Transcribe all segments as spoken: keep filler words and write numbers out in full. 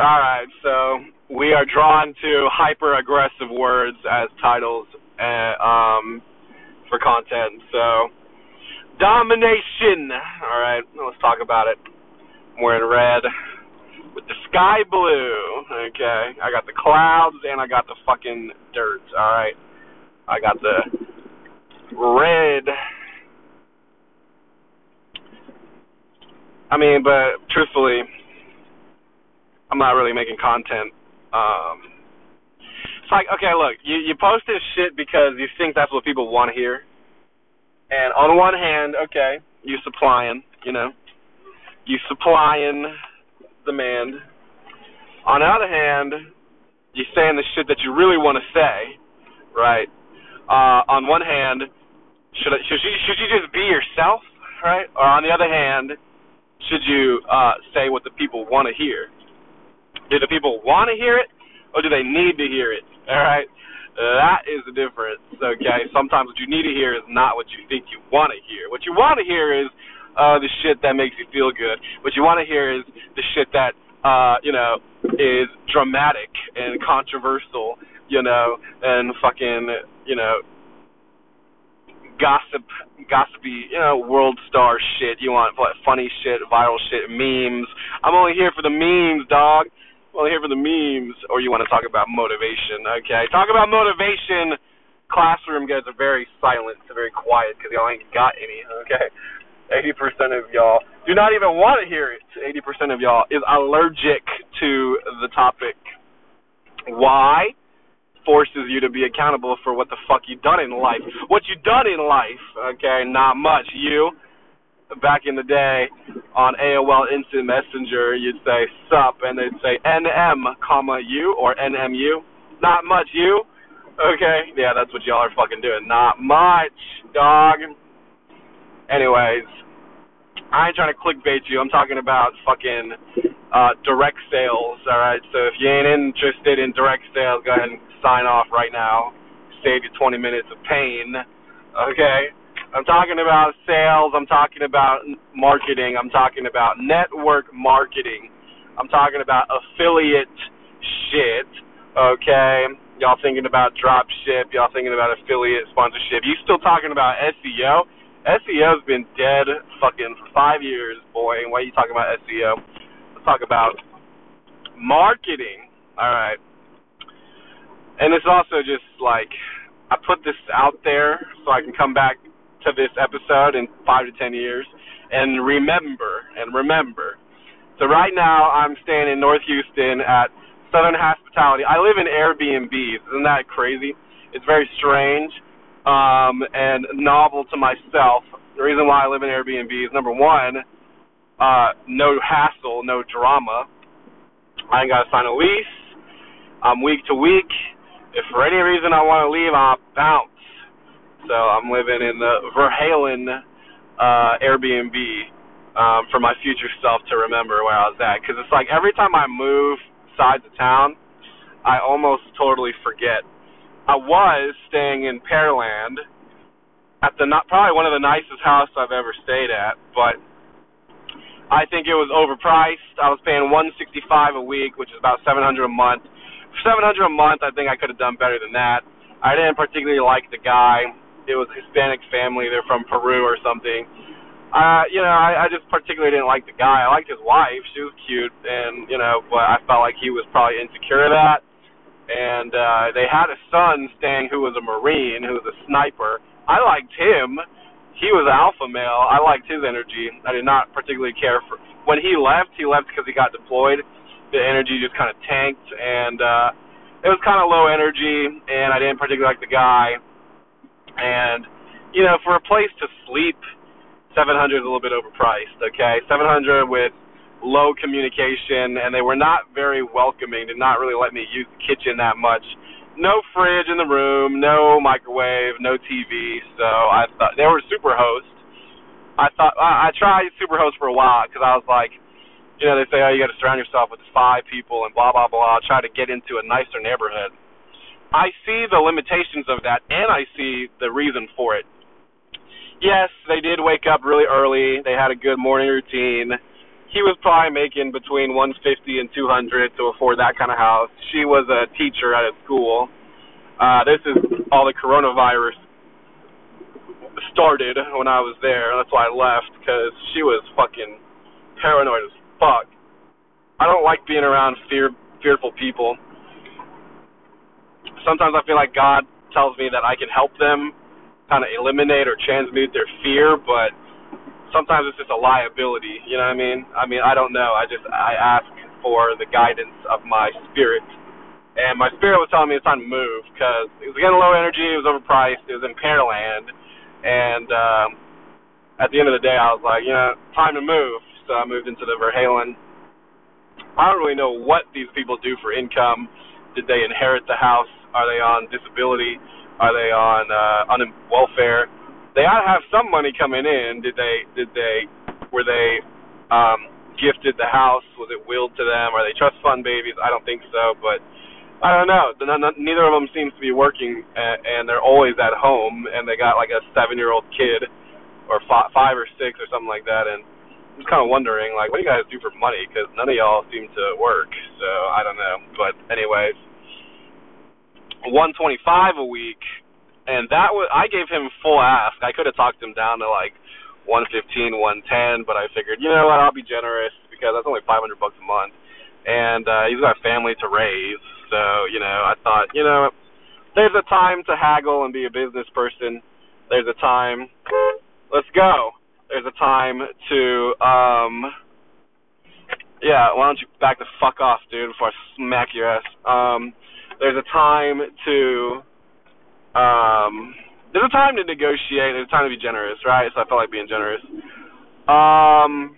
All right, so we are drawn to hyper-aggressive words as titles uh, um, for content. So, domination. All right, let's talk about it. I'm wearing red with the sky blue. Okay, I got the clouds and I got the fucking dirt. All right, I got the red. I mean, but truthfully, I'm not really making content. Um, it's like, okay, look, you, you post this shit because you think that's what people want to hear. And on one hand, okay, you supplying, you know, you supplying demand. On the other hand, you're saying the shit that you really want to say, right? Uh, on one hand, should I, should you should you just be yourself, right? Or on the other hand, should you uh, say what the people want to hear? Do the people want to hear it, or do they need to hear it? All right, that is the difference. Okay, sometimes what you need to hear is not what you think you want to hear. What you want to hear is uh, the shit that makes you feel good. What you want to hear is the shit that uh, you know is dramatic and controversial. You know, and fucking you know. Gossip, gossipy, you know, world star shit. You want what, funny shit, viral shit, memes. I'm only here for the memes, dog. I'm only here for the memes. Or you want to talk about motivation, okay? Talk about motivation. Classroom guys are very silent, they're very quiet because y'all ain't got any, okay? eighty percent of y'all do not even want to hear it. eighty percent of y'all is allergic to the topic. Why? Forces you to be accountable for what the fuck you done in life. What you done in life, okay, not much. You, back in the day, on A O L Instant Messenger, you'd say sup, and they'd say N M, comma, you, or N M U. Not much, you. Okay, yeah, that's what y'all are fucking doing. Not much, dog. Anyways, I ain't trying to clickbait you. I'm talking about fucking uh, direct sales, all right? So if you ain't interested in direct sales, go ahead and sign off right now. Save you twenty minutes of pain, okay? I'm talking about sales. I'm talking about marketing. I'm talking about network marketing. I'm talking about affiliate shit, okay? Y'all thinking about drop ship. Y'all thinking about affiliate sponsorship. You still talking about S E O? S E O's been dead fucking for five years, boy. Why are you talking about S E O? Let's talk about marketing. All right. And it's also just like, I put this out there so I can come back to this episode in five to ten years and remember, and remember. So right now I'm staying in North Houston at Southern Hospitality. I live in Airbnbs. Isn't that crazy? It's very strange um, and novel to myself. The reason why I live in Airbnbs, number one, uh, no hassle, no drama. I ain't got to sign a lease. I'm week to week. If for any reason I want to leave, I'll bounce. So I'm living in the Verhalen uh, Airbnb um, for my future self to remember where I was at. Because it's like every time I move sides of town, I almost totally forget. I was staying in Pearland at the not probably one of the nicest houses I've ever stayed at, but I think it was overpriced. I was paying one hundred sixty-five dollars a week, which is about seven hundred dollars a month. seven hundred dollars a month, I think I could have done better than that. I didn't particularly like the guy. It was a Hispanic family. They're from Peru or something. Uh, you know, I, I just particularly didn't like the guy. I liked his wife. She was cute, and, you know, but I felt like he was probably insecure of that. And uh, they had a son staying who was a Marine, who was a sniper. I liked him. He was an alpha male. I liked his energy. I did not particularly care for... When he left, he left because he got deployed. The energy just kind of tanked, and uh, it was kind of low energy, and I didn't particularly like the guy. And, you know, for a place to sleep, seven hundred dollars is a little bit overpriced, okay? seven hundred dollars with low communication, and they were not very welcoming, did not really let me use the kitchen that much. No fridge in the room, no microwave, no T V, so I thought, they were Superhost. I thought, I, I tried Superhost for a while, because I was like, you know, they say, oh, you got to surround yourself with five people and blah, blah, blah, try to get into a nicer neighborhood. I see the limitations of that, and I see the reason for it. Yes, they did wake up really early. They had a good morning routine. he was probably making between one fifty and two hundred to afford that kind of house. She was a teacher at a school. Uh, this is all the coronavirus started when I was there. That's why I left, because she was fucking paranoid as fuck. I don't like being around fear, fearful people. Sometimes I feel like God tells me that I can help them kind of eliminate or transmute their fear, but sometimes it's just a liability, you know what I mean? I mean, I don't know. I just, I ask for the guidance of my spirit. And my spirit was telling me it's time to move, because it was getting low energy, it was overpriced, it was in Pearland, and um, at the end of the day, I was like, you know, time to move. So I moved into the Verhalen. I don't really know what these people do for income. Did they inherit the house? Are they on disability? Are they on uh, on welfare? They ought to have some money coming in. Did they? Did they? Were they um, gifted the house? Was it willed to them? Are they trust fund babies? I don't think so, but I don't know. Neither of them seems to be working, and they're always at home, and they got like a seven-year-old kid, or five or six or something like that, and I'm just kind of wondering, like, what do you guys do for money? Because none of y'all seem to work, so I don't know. But anyways, one twenty-five a week, and that was, I gave him full ask. I could have talked him down to like one fifteen, one ten, but I figured, you know what, I'll be generous, because that's only five hundred bucks a month, and uh, he's got a family to raise. So, you know, I thought, you know, there's a time to haggle and be a business person. There's a time, let's go. There's a time to, um, yeah, why don't you back the fuck off, dude, before I smack your ass. Um, there's a time to, um, there's a time to negotiate. There's a time to be generous, right? So I felt like being generous. Um...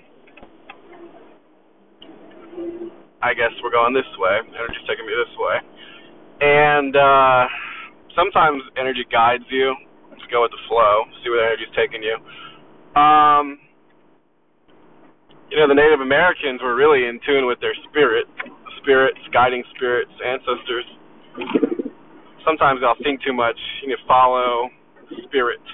I guess we're going this way. Energy's taking me this way. And uh, sometimes energy guides you. Just go with the flow. See where the energy's taking you. Um, you know, the Native Americans were really in tune with their spirit. Spirits, guiding spirits, ancestors. Sometimes they'll think too much. You need to follow spirit.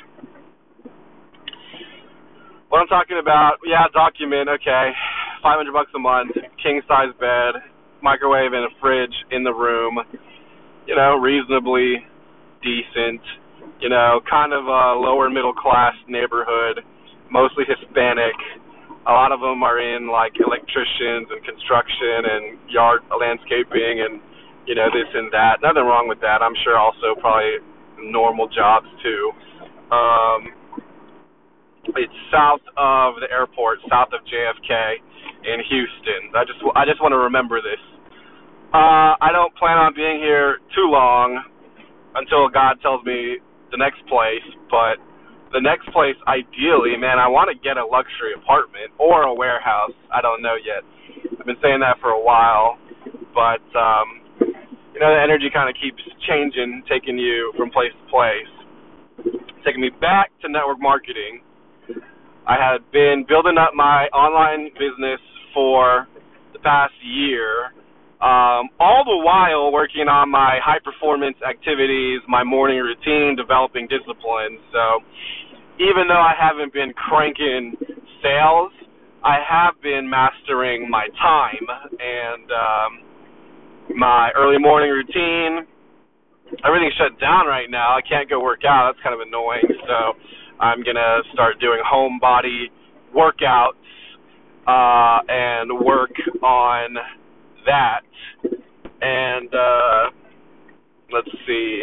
What I'm talking about, yeah, document, okay, five hundred bucks a month, king-size bed, microwave and a fridge in the room, you know, reasonably decent, you know, kind of a lower middle-class neighborhood, mostly Hispanic. A lot of them are in, like, electricians and construction and yard landscaping and, you know, this and that. Nothing wrong with that. I'm sure also probably normal jobs, too. Um... It's south of the airport, south of J F K in Houston. I just I just want to remember this. Uh, I don't plan on being here too long until God tells me the next place, but the next place, ideally, man, I want to get a luxury apartment or a warehouse. I don't know yet. I've been saying that for a while, but, um, you know, the energy kind of keeps changing, taking you from place to place, taking me back to network marketing. I had been building up my online business for the past year, um, all the while working on my high-performance activities, my morning routine, developing discipline. So even though I haven't been cranking sales, I have been mastering my time and um, my early morning routine. Everything's shut down right now. I can't go work out. That's kind of annoying. So I'm going to start doing home body workouts uh, and work on that. And uh, let's see.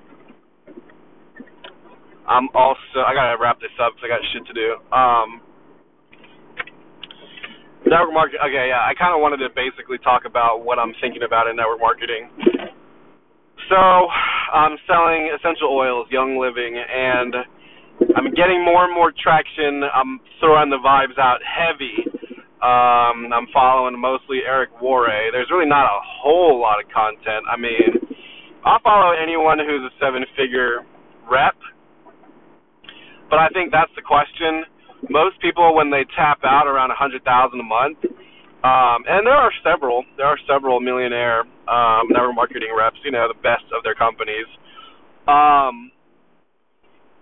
I'm also, I got to wrap this up because I got shit to do. Um, network marketing, okay, yeah, I kind of wanted to basically talk about what I'm thinking about in network marketing. So I'm selling essential oils, Young Living, and I'm getting more and more traction. I'm throwing the vibes out heavy. Um, I'm following mostly Eric Worre. There's really not a whole lot of content. I mean, I'll follow anyone who's a seven-figure rep, but I think that's the question. Most people, when they tap out around one hundred thousand dollars a month, um, and there are several, there are several millionaire um, network marketing reps, you know, the best of their companies. Um,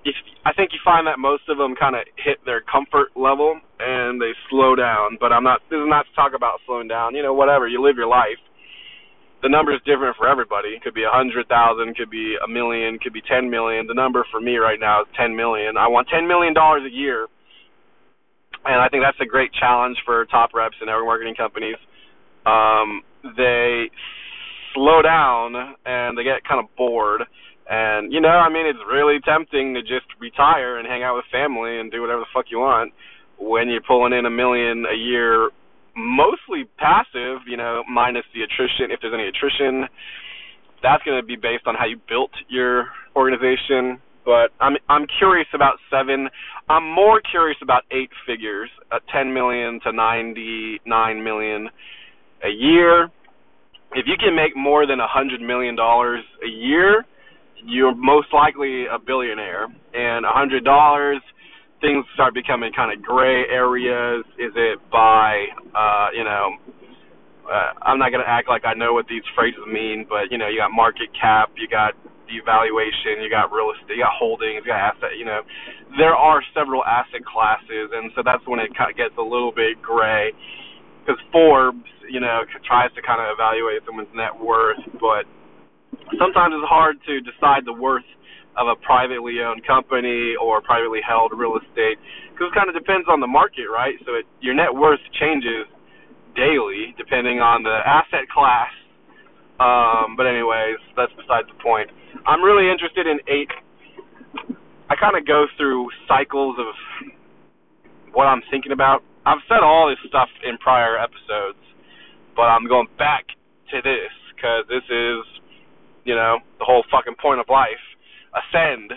if I think you find that most of them kind of hit their comfort level and they slow down. But I'm not. This is not to talk about slowing down. You know, whatever. You live your life. The number is different for everybody. It could be a hundred thousand, could be a million, could be ten million. The number for me right now is ten million. I want ten million dollars a year, and I think that's a great challenge for top reps and network marketing companies. Um, they slow down and they get kind of bored. And, you know, I mean, it's really tempting to just retire and hang out with family and do whatever the fuck you want when you're pulling in a million a year, mostly passive, you know, minus the attrition. If there's any attrition, that's going to be based on how you built your organization. But I'm I'm curious about seven. I'm more curious about eight figures, uh, ten million to ninety-nine million a year. If you can make more than a hundred million dollars a year, you're most likely a billionaire. And a hundred dollars, things start becoming kind of gray areas. Is it by, uh, you know, uh, I'm not going to act like I know what these phrases mean, but, you know, you got market cap, you got devaluation, you got real estate, you got holdings, you got asset, you know. There are several asset classes, and so that's when it kind of gets a little bit gray. Because Forbes, you know, tries to kind of evaluate someone's net worth, but sometimes it's hard to decide the worth of a privately owned company or privately held real estate, because it kind of depends on the market, right? So it, your net worth changes daily depending on the asset class. Um, but anyways, that's beside the point. I'm really interested in eight. I kind of go through cycles of what I'm thinking about. I've said all this stuff in prior episodes, but I'm going back to this because this is, you know, the whole fucking point of life. Ascend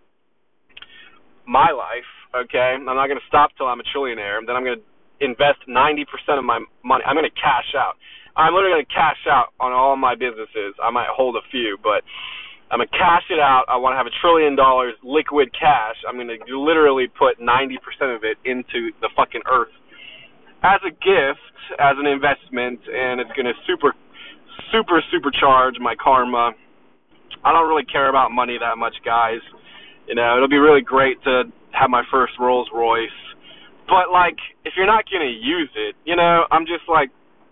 my life, okay? I'm not going to stop till I'm a trillionaire. Then I'm going to invest ninety percent of my money. I'm going to cash out. I'm literally going to cash out on all my businesses. I might hold a few, but I'm going to cash it out. I want to have a trillion dollars liquid cash. I'm going to literally put ninety percent of it into the fucking earth as a gift, as an investment, and it's going to super, super, supercharge my karma. I don't really care about money that much, guys. You know, it'll be really great to have my first Rolls Royce. But, like, if you're not going to use it, you know, I'm just like,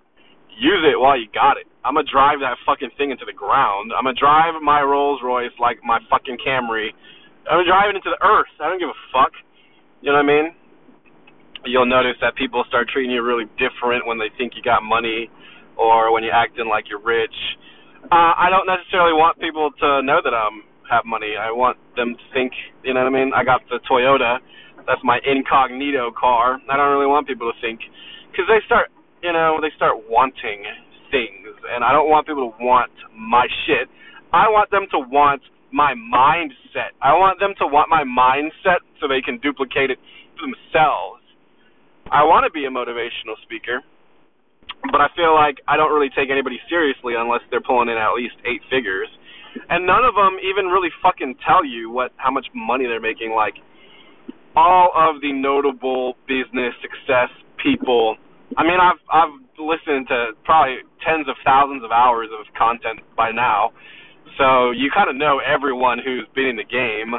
use it while you got it. I'm going to drive that fucking thing into the ground. I'm going to drive my Rolls Royce like my fucking Camry. I'm going to drive it into the earth. I don't give a fuck. You know what I mean? You'll notice that people start treating you really different when they think you got money or when you're acting like you're rich. Uh, I don't necessarily want people to know that I um, have money. I want them to think, you know what I mean? I got the Toyota. That's my incognito car. I don't really want people to think. Because they start, you know, they start wanting things. And I don't want people to want my shit. I want them to want my mindset. I want them to want my mindset so they can duplicate it themselves. I want to be a motivational speaker, but I feel like I don't really take anybody seriously unless they're pulling in at least eight figures. And none of them even really fucking tell you what how much money they're making. Like, all of the notable business success people, I mean, I've I've listened to probably tens of thousands of hours of content by now, so you kind of know everyone who's been in the game.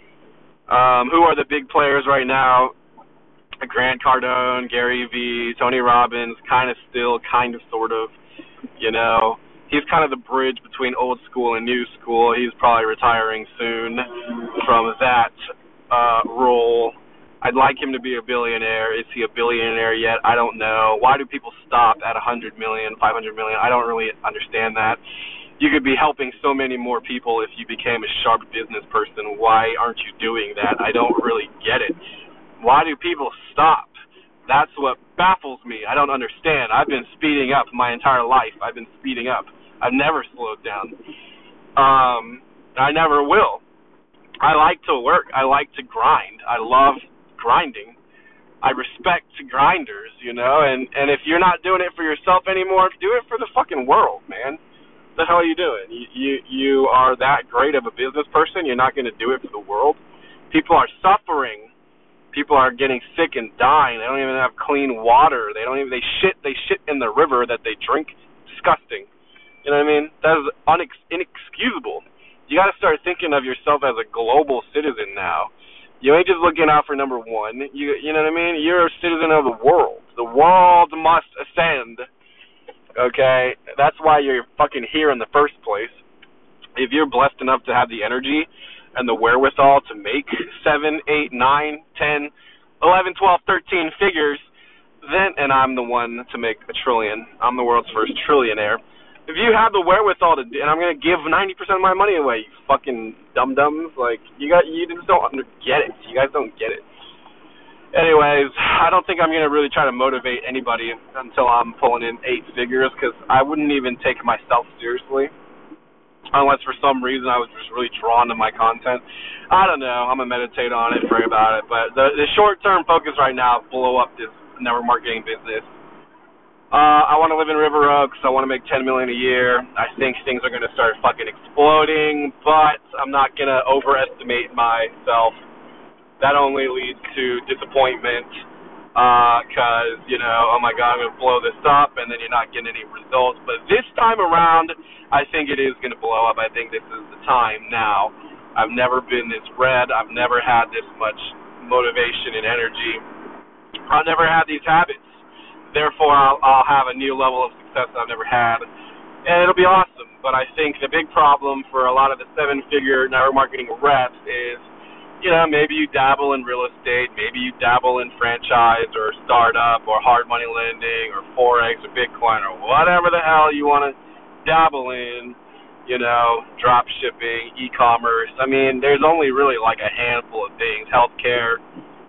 Um, who are the big players right now? Grant Cardone, Gary Vee, Tony Robbins, kind of still, kind of, sort of, you know. He's kind of the bridge between old school and new school. He's probably retiring soon from that uh, role. I'd like him to be a billionaire. Is he a billionaire yet? I don't know. Why do people stop at one hundred million, five hundred million? I don't really understand that. You could be helping so many more people if you became a sharp business person. Why aren't you doing that? I don't really get it. Why do people stop? That's what baffles me. I don't understand. I've been speeding up my entire life. I've been speeding up. I've never slowed down. Um, I never will. I like to work. I like to grind. I love grinding. I respect grinders, you know, and, and if you're not doing it for yourself anymore, do it for the fucking world, man. What the hell are you doing? You, you, you are that great of a business person, you're not going to do it for the world? People are suffering. People are getting sick and dying. They don't even have clean water. They don't even, they shit, they shit in the river that they drink. Disgusting. You know what I mean? That is unex- inexcusable. You got to start thinking of yourself as a global citizen now. You ain't just looking out for number one. You you know what I mean? You're a citizen of the world. The world must ascend. Okay? That's why you're fucking here in the first place. If you're blessed enough to have the energy and the wherewithal to make seven, eight, nine, ten, eleven, twelve, thirteen figures, then, and I'm the one to make a trillion. I'm the world's first trillionaire. If you have the wherewithal to, and I'm gonna give ninety percent of my money away, you fucking dum dums. Like you got, you just don't get it. You guys don't get it. Anyways, I don't think I'm gonna really try to motivate anybody until I'm pulling in eight figures, because I wouldn't even take myself seriously, unless for some reason I was just really drawn to my content. I don't know. I'm gonna meditate on it, pray about it. But the the short term focus right now, blow up this network marketing business. Uh, I want to live in River Oaks. I want to make ten million dollars a year. I think things are going to start fucking exploding, but I'm not going to overestimate myself. That only leads to disappointment, because, uh, you know, oh my God, I'm going to blow this up, and then you're not getting any results. But this time around, I think it is going to blow up. I think this is the time now. I've never been this red. I've never had this much motivation and energy. I've never had these habits. Therefore, I'll, I'll have a new level of success I've never had, and it'll be awesome. But I think the big problem for a lot of the seven-figure network marketing reps is, you know, maybe you dabble in real estate, maybe you dabble in franchise or startup or hard money lending or Forex or Bitcoin or whatever the hell you want to dabble in, you know, drop shipping, e-commerce. I mean, there's only really like a handful of things. Healthcare.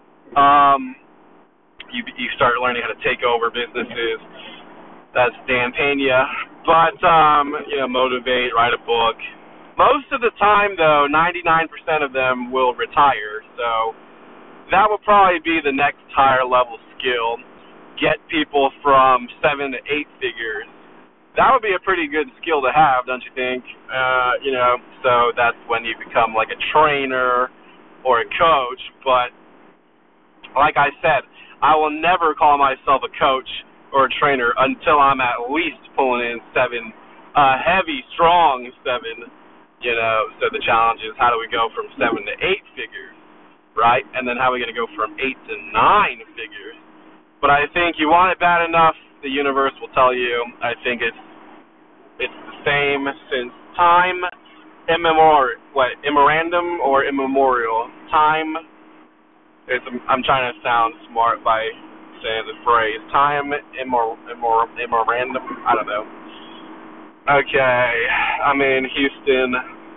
Um... You you start learning how to take over businesses. That's Dan Pena. But, um, you know, motivate, write a book. Most of the time, though, ninety-nine percent of them will retire. So that will probably be the next higher level skill. Get people from seven to eight figures. That would be a pretty good skill to have, don't you think? Uh, you know, so that's when you become like a trainer or a coach. But like I said, I will never call myself a coach or a trainer until I'm at least pulling in seven, uh, heavy, strong seven, you know. So the challenge is, how do we go from seven to eight figures, right? And then how are we going to go from eight to nine figures? But I think you want it bad enough, the universe will tell you. I think it's it's the same since time immemorial, what, immemorandum or immemorial? Time. It's, I'm trying to sound smart by saying the phrase time immor, immor, immemorandum. I don't know. Okay, I'm in Houston,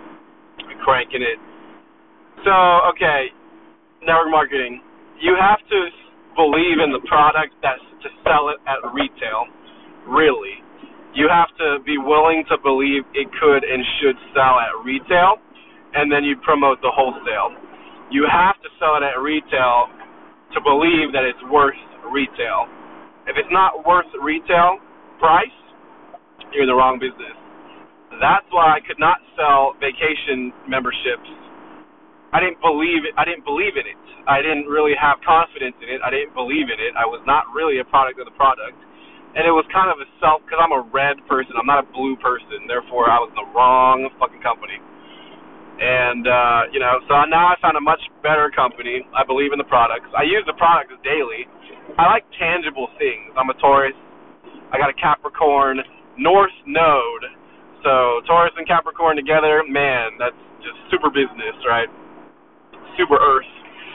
cranking it. So, okay, network marketing. You have to believe in the product that's to sell it at retail. Really, you have to be willing to believe it could and should sell at retail, and then you promote the wholesale. You have to sell it at retail to believe that it's worth retail. If it's not worth retail price, you're in the wrong business. That's why I could not sell vacation memberships. I didn't believe it. I didn't believe in it. I didn't really have confidence in it. I didn't believe in it. I was not really a product of the product. And it was kind of a self, because I'm a red person. I'm not a blue person. Therefore, I was in the wrong fucking company. And, uh, you know, so now I found a much better company. I believe in the products. I use the products daily. I like tangible things. I'm a Taurus. I got a Capricorn North Node. So Taurus and Capricorn together, man, that's just super business, right? Super Earth.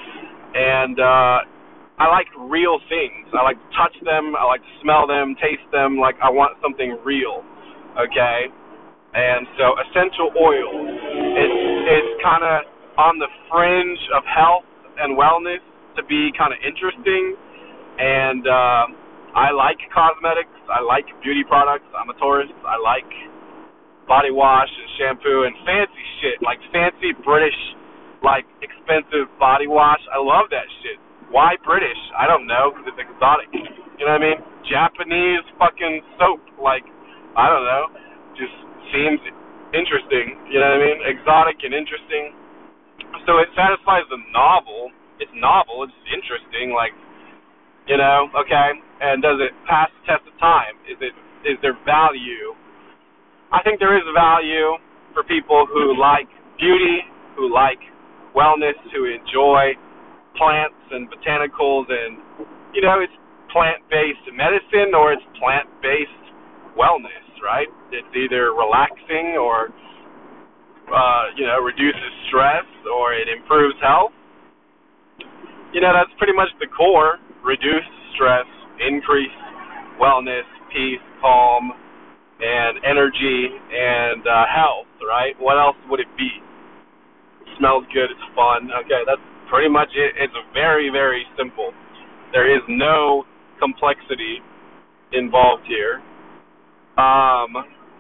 And uh, I like real things. I like to touch them. I like to smell them, taste them. Like I want something real, okay? And so essential oils, it's, it's kind of on the fringe of health and wellness to be kind of interesting. And uh, I like cosmetics. I like beauty products. I'm a Taurus. I like body wash and shampoo and fancy shit, like fancy British, like expensive body wash. I love that shit. Why British? I don't know, because it's exotic. You know what I mean? Japanese fucking soap, like, I don't know, just seems interesting, you know what I mean? Exotic and interesting. So it satisfies the novel. It's novel, it's interesting, like, you know, okay? And does it pass the test of time? Is it is there value? I think there is value for people who like beauty, who like wellness, who enjoy plants and botanicals, and, you know, it's plant-based medicine or it's plant-based wellness, right? It's either relaxing or, uh, you know, reduces stress or it improves health. You know, that's pretty much the core. Reduce stress, increase wellness, peace, calm, and energy, and uh, health, right? What else would it be? It smells good, it's fun. Okay, that's pretty much it. It's very, very simple. There is no complexity involved here. Um,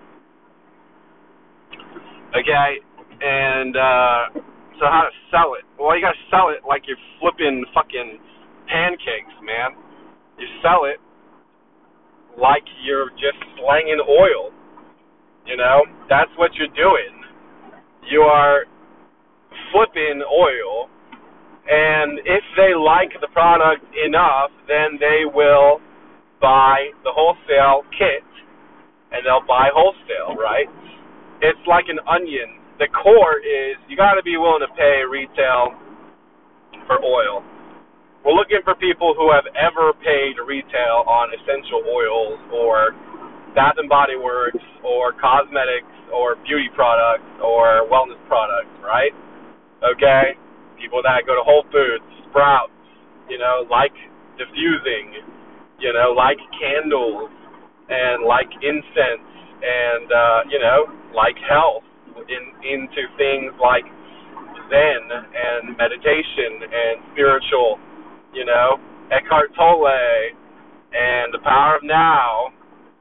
okay, and uh, so how to sell it? Well, you gotta sell it like you're flipping fucking pancakes, man. You sell it like you're just slanging oil. You know, that's what you're doing. You are flipping oil, and if they like the product enough, then they will buy the wholesale kit, and they'll buy wholesale, right? It's like an onion. The core is you got to be willing to pay retail for oil. We're looking for people who have ever paid retail on essential oils or Bath and Body Works or cosmetics or beauty products or wellness products, right? Okay? People that go to Whole Foods, Sprouts, you know, like diffusing, you know, like candles and like incense and, uh, you know, like health in, into things like Zen and meditation and spiritual, you know, Eckhart Tolle and the power of now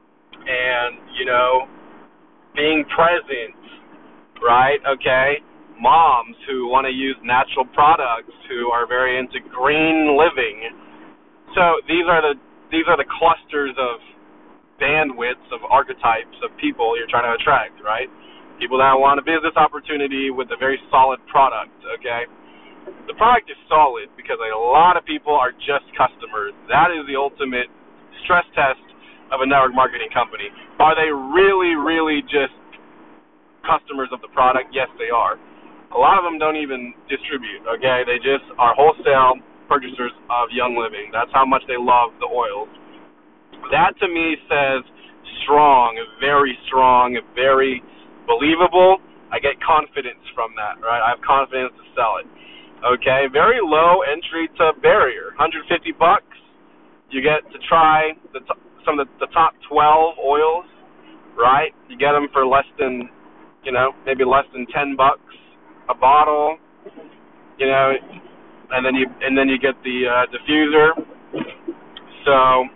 and, you know, being present, right? Okay? Moms who want to use natural products, who are very into green living. So these are the these are the clusters of bandwidths of archetypes of people you're trying to attract, right? People that want a business opportunity with a very solid product, okay? The product is solid because a lot of people are just customers. That is the ultimate stress test of a network marketing company. Are they really, really just customers of the product? Yes, they are. A lot of them don't even distribute, okay? They just are wholesale purchasers of Young Living. That's how much they love the oils. That, to me, says strong, very strong, very believable. I get confidence from that, right? I have confidence to sell it. Okay, very low entry to barrier, one hundred fifty bucks. You get to try the t- some of the, the top twelve oils, right? You get them for less than, you know, maybe less than ten bucks a bottle, you know, and then you and then you get the uh, diffuser. So,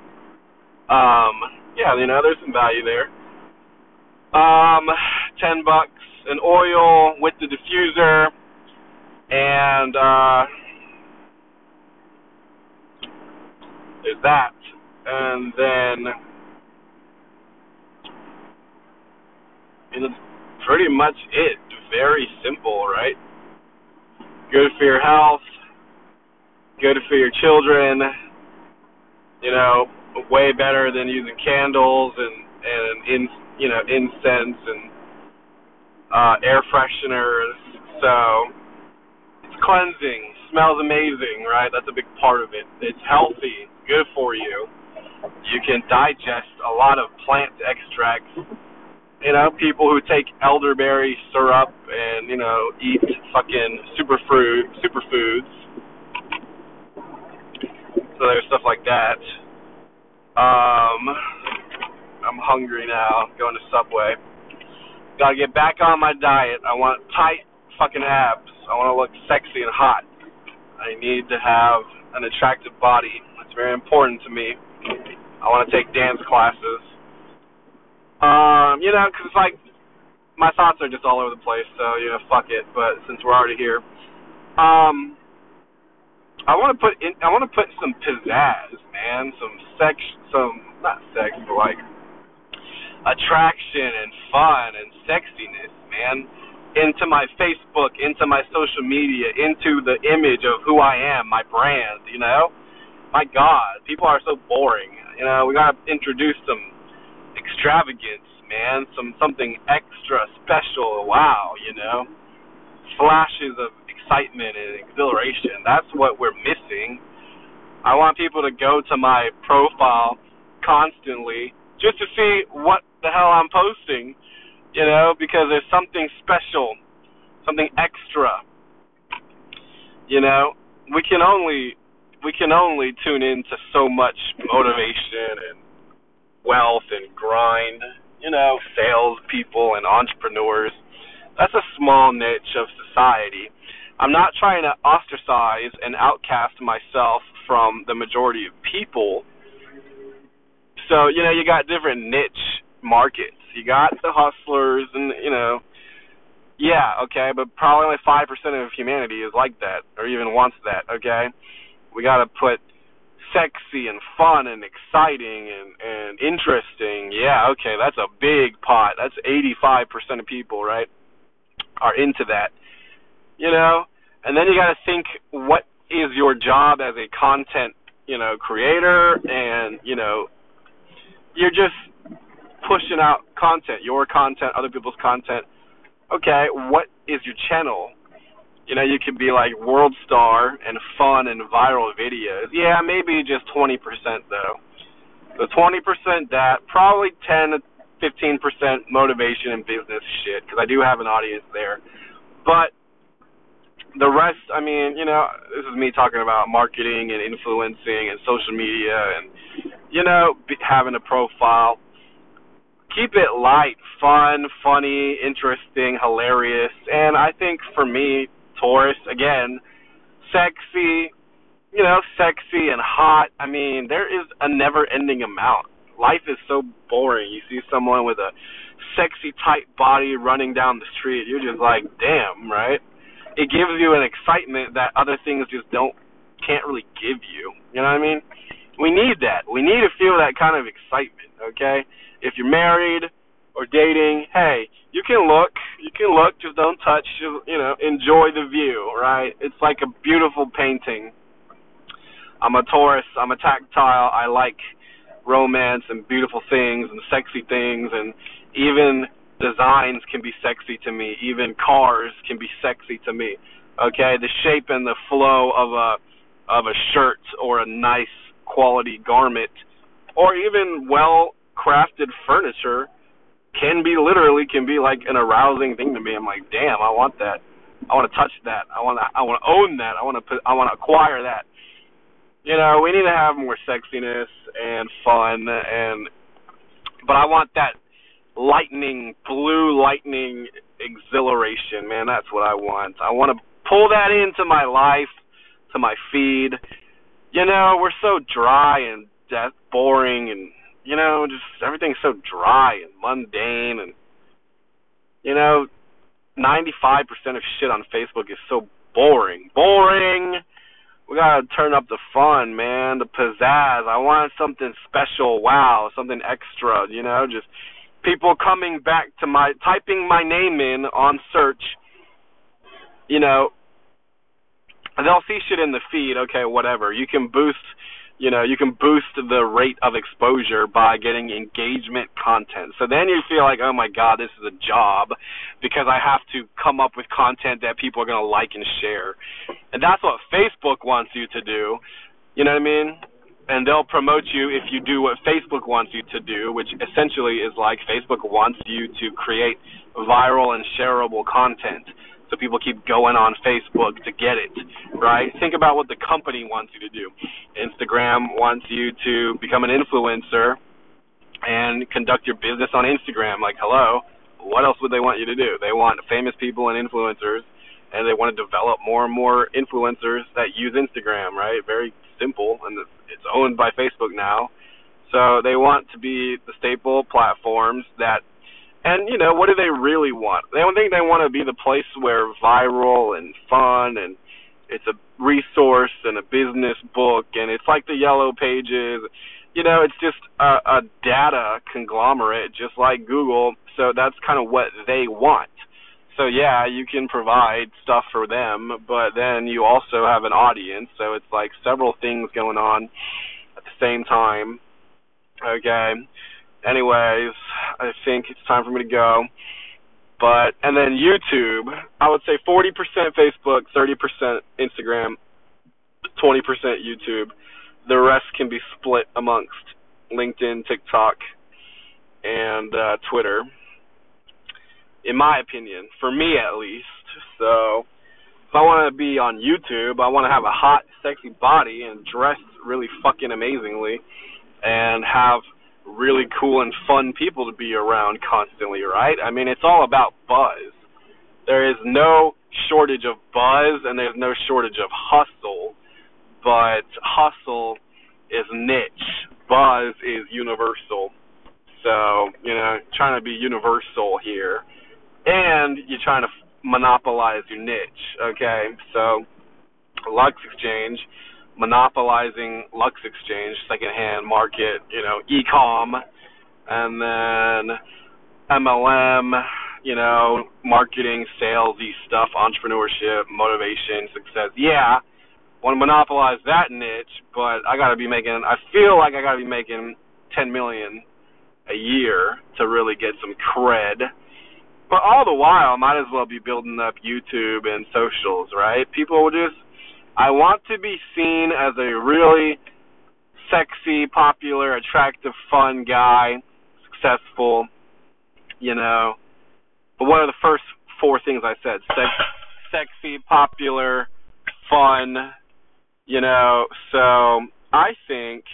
um, yeah, you know, there's some value there. Um, ten bucks an oil with the diffuser. And uh, there's that. And then and it's pretty much it. Very simple, right? Good for your health, good for your children, you know, way better than using candles and, and in, you know, incense and uh, air fresheners. So cleansing, smells amazing, right? That's a big part of it. It's healthy, good for you. You can digest a lot of plant extracts. You know, people who take elderberry syrup and, you know, eat fucking superfood, superfoods. So there's stuff like that. Um, I'm hungry now, going to Subway. Gotta get back on my diet. I want tight fucking abs. I want to look sexy and hot. I need to have an attractive body. It's very important to me. I want to take dance classes. Um, you know, because, like, my thoughts are just all over the place, so, you know, fuck it. But since we're already here, um, I want to put in, I want to put some pizzazz, man. Some sex, some, not sex, but, like, attraction and fun and sexiness, man, into my Facebook, into my social media, into the image of who I am, my brand, you know? My God, people are so boring. You know, we got to introduce some extravagance, man, some something extra special. Wow, you know? flashes of excitement and exhilaration. That's what we're missing. I want people to go to my profile constantly just to see what the hell I'm posting, you know, because there's something special, something extra. You know, we can only we can only tune into so much motivation and wealth and grind. You know, salespeople and entrepreneurs. That's a small niche of society. I'm not trying to ostracize and outcast myself from the majority of people. So, you know, you got different niche markets. You got the hustlers and, you know, yeah, okay, but probably only five percent of humanity is like that or even wants that, okay? We got to put sexy and fun and exciting and, and interesting. Yeah, okay, that's a big pot. That's eighty-five percent of people, right, are into that, you know? And then you got to think, what is your job as a content, you know, creator? And, you know, you're just pushing out content, your content, other people's content. Okay, what is your channel? You know, you could be like world star and fun and viral videos. Yeah, maybe just twenty percent though. So twenty percent that, probably ten to fifteen percent motivation and business shit, because I do have an audience there. But the rest, I mean, you know, this is me talking about marketing and influencing and social media and, you know, having a profile. Keep it light, fun, funny, interesting, hilarious, and I think for me, Taurus, again, sexy, you know, sexy and hot. I mean, there is a never-ending amount. Life is so boring. You see someone with a sexy, tight body running down the street, you're just like, damn, right? It gives you an excitement that other things just don't, can't really give you. You know what I mean? We need that. We need to feel that kind of excitement, okay? If you're married or dating, hey, you can look, you can look, just don't touch, you know, enjoy the view, right? It's like a beautiful painting. I'm a Taurus, I'm a tactile, I like romance and beautiful things and sexy things, and even designs can be sexy to me, even cars can be sexy to me, okay? The shape and the flow of a of a shirt or a nice quality garment or even well crafted furniture can be literally can be like an arousing thing to me. I'm like, damn, I want that. I want to touch that. I want to I want to own that. I want to put I want to acquire that. You know, we need to have more sexiness and fun, and but I want that lightning, blue lightning exhilaration, man. That's what I want. I want to pull that into my life, to my feed. You know, we're so dry and death boring and, you know, just everything's so dry and mundane, and, you know, ninety-five percent of shit on Facebook is so boring. Boring! We gotta turn up the fun, man, the pizzazz. I want something special, wow, something extra, you know, just people coming back to my, typing my name in on search, you know, they'll see shit in the feed, okay, whatever. You can boost, you know, you can boost the rate of exposure by getting engagement content. So then you feel like, oh my God, this is a job because I have to come up with content that people are going to like and share. And that's what Facebook wants you to do, you know what I mean? And they'll promote you if you do what Facebook wants you to do, which essentially is like Facebook wants you to create viral and shareable content. So people keep going on Facebook to get it, right? Think about what the company wants you to do. Instagram wants you to become an influencer and conduct your business on Instagram. Like, hello, what else would they want you to do? They want famous people and influencers, and they want to develop more and more influencers that use Instagram, right? Very simple, and it's owned by Facebook now. So they want to be the staple platforms that, and, you know, what do they really want? They don't think they want to be the place where viral and fun and it's a resource and a business book and it's like the Yellow Pages. You know, it's just a, a data conglomerate just like Google. So that's kind of what they want. So, yeah, you can provide stuff for them, but then you also have an audience. So it's like several things going on at the same time. Okay. Anyways, I think it's time for me to go. But, and then YouTube, I would say forty percent Facebook, thirty percent Instagram, twenty percent YouTube. The rest can be split amongst LinkedIn, TikTok, and uh, Twitter, in my opinion, for me at least. So if I want to be on YouTube, I want to have a hot, sexy body and dress really fucking amazingly and have really cool and fun people to be around constantly, right? I mean, it's all about buzz. There is no shortage of buzz and there's no shortage of hustle, but hustle is niche. Buzz is universal. So, you know, trying to be universal here. And you're trying to f- monopolize your niche, okay? So, Lux Exchange, monopolizing Lux Exchange, secondhand market, you know, e-com, and then M L M, you know, marketing, salesy stuff, entrepreneurship, motivation, success. Yeah, want to monopolize that niche, but I got to be making, I feel like I got to be making ten million dollars a year to really get some cred. But all the while, I might as well be building up YouTube and socials, right? People will just, I want to be seen as a really sexy, popular, attractive, fun guy, successful, you know. But what are the first four things I said? Sex, sexy, popular, fun, you know. So I think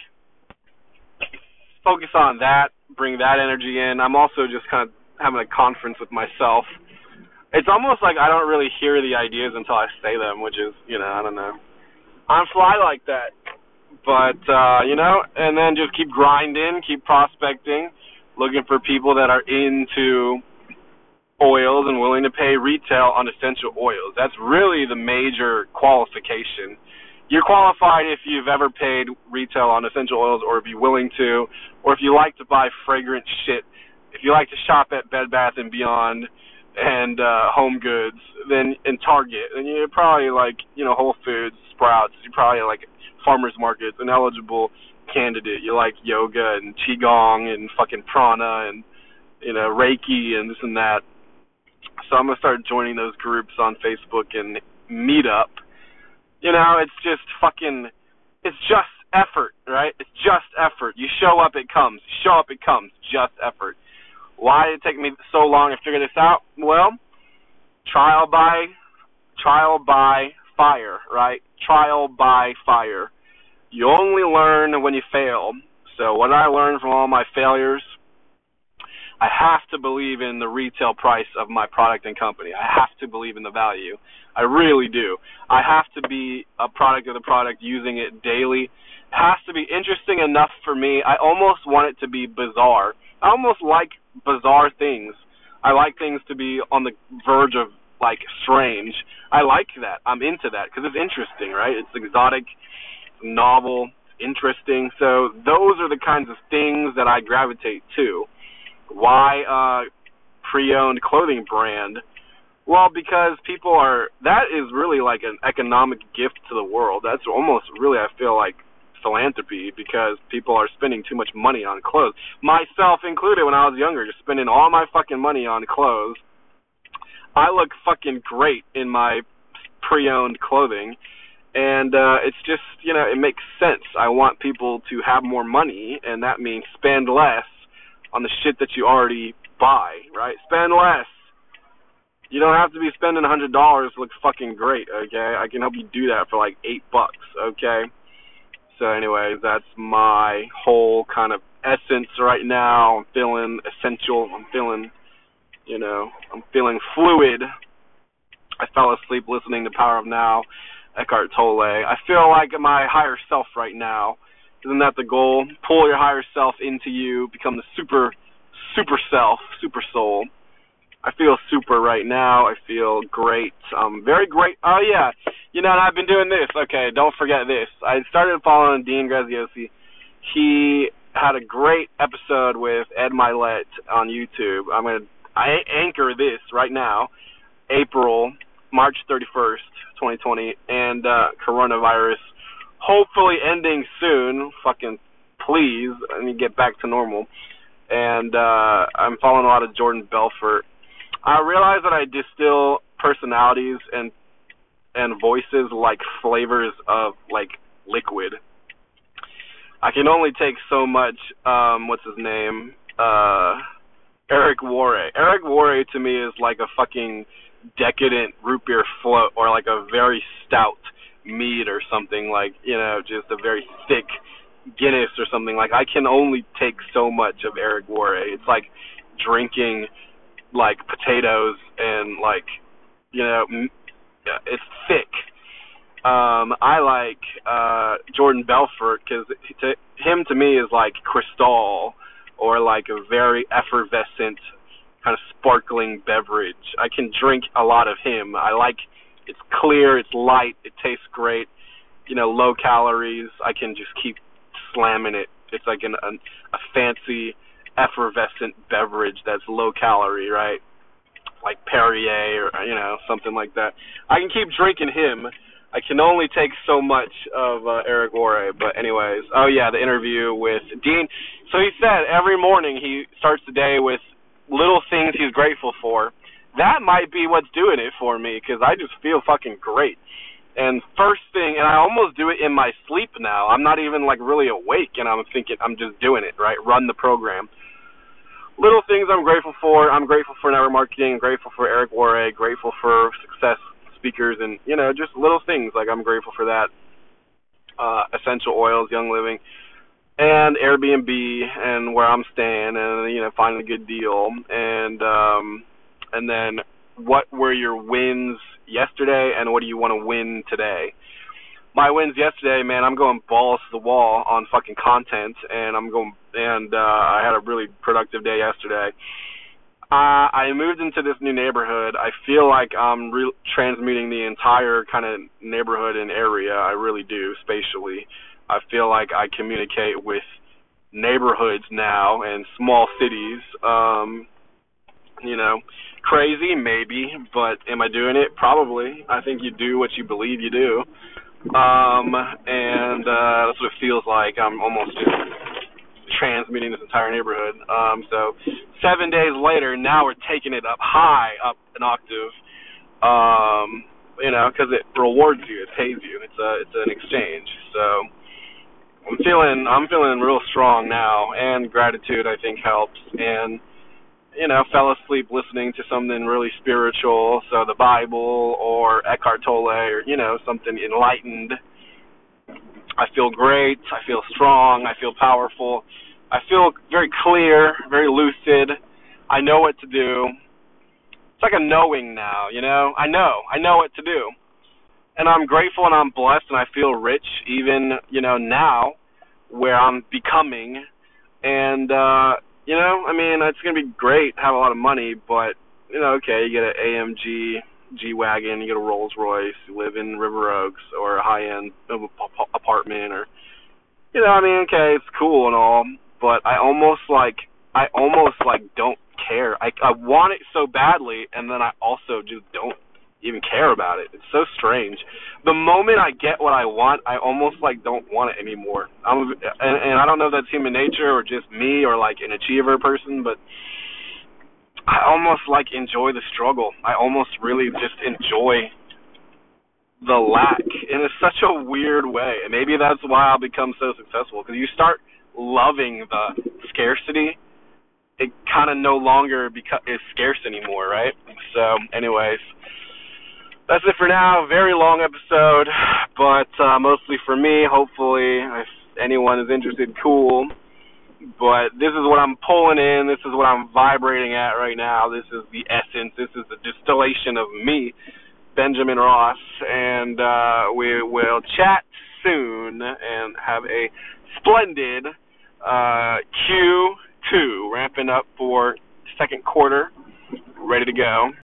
focus on that, bring that energy in. I'm also just kind of having a conference with myself. It's almost like I don't really hear the ideas until I say them, which is, you know, I don't know. I'm fly like that. But, uh, you know, and then just keep grinding, keep prospecting, looking for people that are into oils and willing to pay retail on essential oils. That's really the major qualification. You're qualified if you've ever paid retail on essential oils, or if you're willing to, or if you like to buy fragrant shit. If you like to shop at Bed Bath and Beyond and uh, Home Goods, then in Target, and you're probably like, you know, Whole Foods, Sprouts. You're probably like farmers markets, an eligible candidate. You like yoga and qigong and fucking prana and, you know, Reiki and this and that. So I'm gonna start joining those groups on Facebook and Meetup. You know, it's just fucking, it's just effort, right? It's just effort. You show up, it comes. You show up, it comes. Just effort. Why did it take me so long to figure this out? Well, trial by, trial by fire, right? Trial by fire. You only learn when you fail. So what I learned from all my failures, I have to believe in the retail price of my product and company. I have to believe in the value. I really do. I have to be a product of the product, using it daily. It has to be interesting enough for me. I almost want it to be bizarre. I almost like bizarre things. I like things to be on the verge of, like, strange. I like that. I'm into that because it's interesting, right? It's exotic, novel, interesting. So those are the kinds of things that I gravitate to. Why uh, pre-owned clothing brand? Well, because people are, that is really like an economic gift to the world. That's almost really, I feel like, philanthropy, because people are spending too much money on clothes. Myself included, when I was younger, just spending all my fucking money on clothes. I look fucking great in my pre-owned clothing, and uh, it's just, you know, it makes sense. I want people to have more money, and that means spend less on the shit that you already buy, right? Spend less. You don't have to be spending one hundred dollars to look fucking great, okay? I can help you do that for like eight bucks, okay? So anyways, that's my whole kind of essence right now. I'm feeling essential. I'm feeling, you know, I'm feeling fluid. I fell asleep listening to Power of Now, Eckhart Tolle. I feel like my higher self right now. Isn't that the goal? Pull your higher self into you, become the super, super self, super soul. I feel super right now. I feel great. Um, very great. Oh, yeah. You know, and I've been doing this. Okay, don't forget this. I started following Dean Graziosi. He had a great episode with Ed Milet on YouTube. I'm going to I anchor this right now, April, March thirty-first, twenty twenty, and uh, coronavirus hopefully ending soon. Fucking please, let me get back to normal. And uh, I'm following a lot of Jordan Belfort. I realize that I distill personalities and and voices like flavors of like liquid. I can only take so much. Um, what's his name? Uh, Eric Worre. Eric Worre to me is like a fucking decadent root beer float, or like a very stout mead or something, like, you know, just a very thick Guinness or something. Like, I can only take so much of Eric Worre. It's like drinking like potatoes and like, you know, it's thick. Um, I like uh, Jordan Belfort because to, him to me is like Cristal, or like a very effervescent kind of sparkling beverage. I can drink a lot of him. I like, it's clear, it's light, it tastes great, you know, low calories. I can just keep slamming it. It's like an, an, a fancy effervescent beverage that's low calorie, right? Like Perrier or, you know, something like that. I can keep drinking him. I can only take so much of uh, Eric Worre. But anyways, oh yeah, the interview with Dean. So he said every morning he starts the day with little things he's grateful for. That might be what's doing it for me, because I just feel fucking great. And first thing, and I almost do it in my sleep now. I'm not even like really awake, and I'm thinking, I'm just doing it, right? Run the program. Little things I'm grateful for. I'm grateful for network marketing. Grateful for Eric Worre. Grateful for success speakers, and, you know, just little things. Like, I'm grateful for that. Uh, essential oils, Young Living, and Airbnb, and where I'm staying, and, you know, finding a good deal. And um, and then what were your wins yesterday, and what do you want to win today? My wins yesterday, man, I'm going balls to the wall on fucking content, and I'm going, and uh, I had a really productive day yesterday. Uh, I moved into this new neighborhood. I feel like I'm re- transmuting the entire kind of neighborhood and area. I really do, spatially. I feel like I communicate with neighborhoods now and small cities. Um, you know, crazy, maybe, but am I doing it? Probably. I think you do what you believe you do. Um, and uh, that's what it feels like. I'm almost just transmitting this entire neighborhood. Um, so seven days later, now we're taking it up high, up an octave. Um, you know, because it rewards you, it pays you. It's a, it's an exchange. So I'm feeling, I'm feeling real strong now, and gratitude I think helps. And you know, fell asleep listening to something really spiritual, so the Bible or Eckhart Tolle or, you know, something enlightened. I feel great. I feel strong. I feel powerful. I feel very clear, very lucid. I know what to do. It's like a knowing now, you know? I know. I know what to do. And I'm grateful and I'm blessed and I feel rich even, you know, now where I'm becoming. And, uh, you know, I mean, it's going to be great, have a lot of money, but, you know, okay, you get an A M G G-Wagon, you get a Rolls Royce, you live in River Oaks, or a high-end apartment, or, you know, I mean, okay, it's cool and all, but I almost, like, I almost, like, don't care. I, I want it so badly, and then I also just don't even care about it. It's so strange. The moment I get what I want, I almost like don't want it anymore. I'm, and, and I don't know if that's human nature or just me or like an achiever person, but I almost like enjoy the struggle. I almost really just enjoy the lack in a, such a weird way. And maybe that's why I'll become so successful, because you start loving the scarcity. It kind of no longer beca- is scarce anymore, right? So anyways, that's it for now. Very long episode, but uh, mostly for me. Hopefully, if anyone is interested, cool. But this is what I'm pulling in. This is what I'm vibrating at right now. This is the essence. This is the distillation of me, Benjamin Ross. And uh, we will chat soon and have a splendid uh, Q two, ramping up for second quarter. Ready to go.